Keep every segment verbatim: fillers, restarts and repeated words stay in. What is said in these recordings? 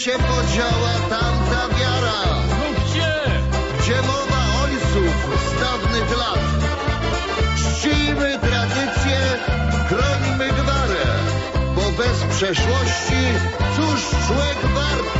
się podziała tamta wiara? No gdzie? Gdzie mowa ojców z dawnych lat. Czcijmy tradycję, chrońmy gwarę, bo bez przeszłości cóż człowiek wart?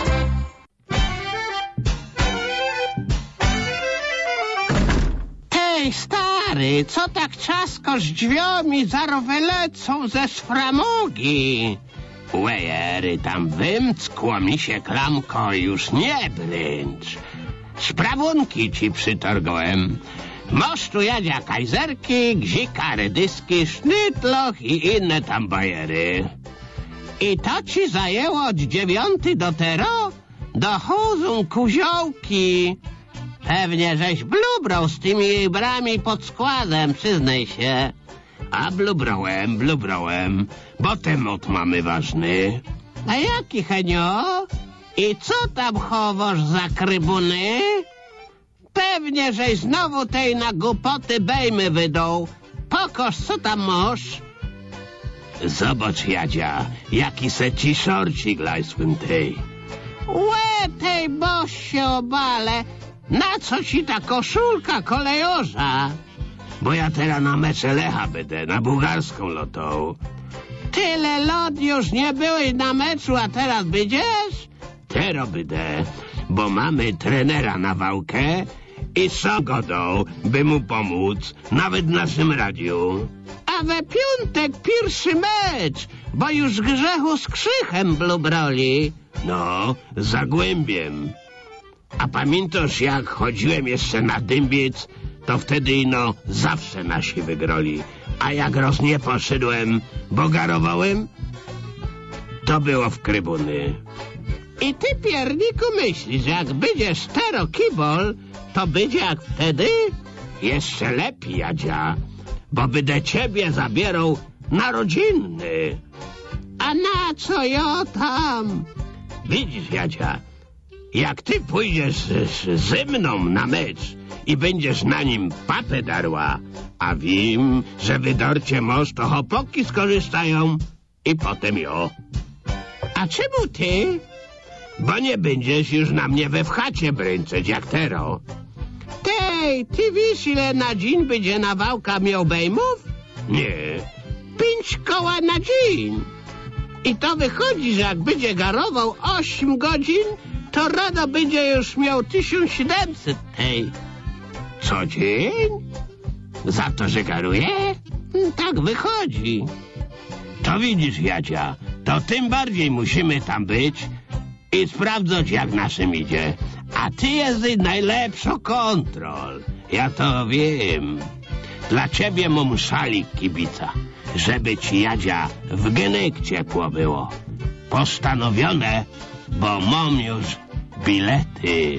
Ej, stary, co tak czaskosz drzwiami, zaraz wylecą ze sframogi? Łejery, tam wymckło mi się klamko, już nie bręcz. Sprawunki ci przytorgłem. Mosztu jadzia kajzerki, gzika, redyski, sznytloch i inne tam bajery. I to ci zajęło od dziewiąty do tero? Dochodzą kuziołki. Pewnie żeś blubrał z tymi brami pod składem, przyznaj się. A blubrałem, blubrałem, bo temat mamy ważny. A jaki, Henio? I co tam chowasz za krybuny? Pewnie, żeś znowu tej na głupoty bejmy wydał. Pokoż, co tam masz? Zobacz, Jadzia, jaki se ci szorcik lajsłym tej. Łe, tej boś się obale. Na co ci ta koszulka kolejorza? Bo ja teraz na mecze Lecha będę, na bułgarską lotą. Tyle lot już nie byłeś na meczu, a teraz będziesz? Tero będę, bo mamy trenera na wałkę i co godą, by mu pomóc, nawet w naszym radiu. A we piątek pierwszy mecz, bo już grzechu z krzychem blubroli. No, z Zagłębiem. A pamiętasz, jak chodziłem jeszcze na Dymbiec, to wtedy ino zawsze nasi wygroli. A jak roz nie poszedłem, bo garowałem, to było w krybuny. I ty, pierniku, myślisz, że jak będziesz tero kibol, to będzie jak wtedy? Jeszcze lepiej, Jadzia, bo będę ciebie zabierał na rodzinny. A na co ja tam? Widzisz, Jadzia, jak ty pójdziesz z, ze mną na mecz i będziesz na nim papę darła, a wiem, że wydorcie moż, to hopoki skorzystają i potem jo. A czemu ty? Bo nie będziesz już na mnie we wchacie bręczeć jak tero. Tej, ty wiesz, ile na dzień będzie na wałka miał bejmów? Nie. Pięć koła na dzień. I to wychodzi, że jak będzie garował osiem godzin, to rano będzie już miał tysiąc siedemset tej. Co dzień? Za to, że garuje? Tak wychodzi. To widzisz, Jadzia, to tym bardziej musimy tam być i sprawdzać, jak naszym idzie. A ty jesteś najlepszą kontrol. Ja to wiem. Dla ciebie mam szalik kibica, żeby ci, Jadzia, w genek ciepło było. Postanowione, bo mam już bilety.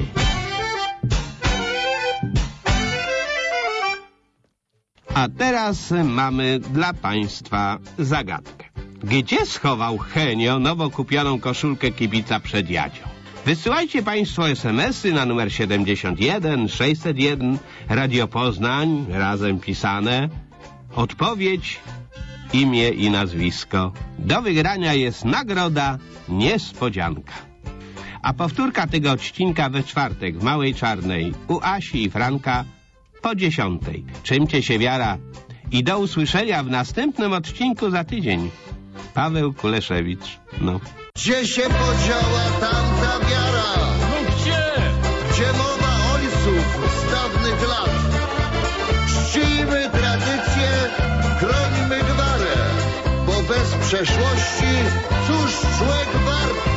A teraz mamy dla państwa zagadkę. Gdzie schował Henio nowo kupioną koszulkę kibica przed Jadzią? Wysyłajcie państwo es em esy na numer siedemdziesiąt jeden sześćset jeden, Radio Poznań, razem pisane. Odpowiedź, imię i nazwisko. Do wygrania jest nagroda niespodzianka. A powtórka tego odcinka we czwartek w Małej Czarnej u Asi i Franka po dziesiątej. Czymcie się wiara i do usłyszenia w następnym odcinku za tydzień. Paweł Kuleszewicz. No. Gdzie się podziała tamta wiara? No gdzie? Gdzie mowa ojców z dawnych lat. Czcijmy tradycję, chrońmy gwarę, bo bez przeszłości cóż człowiek wart?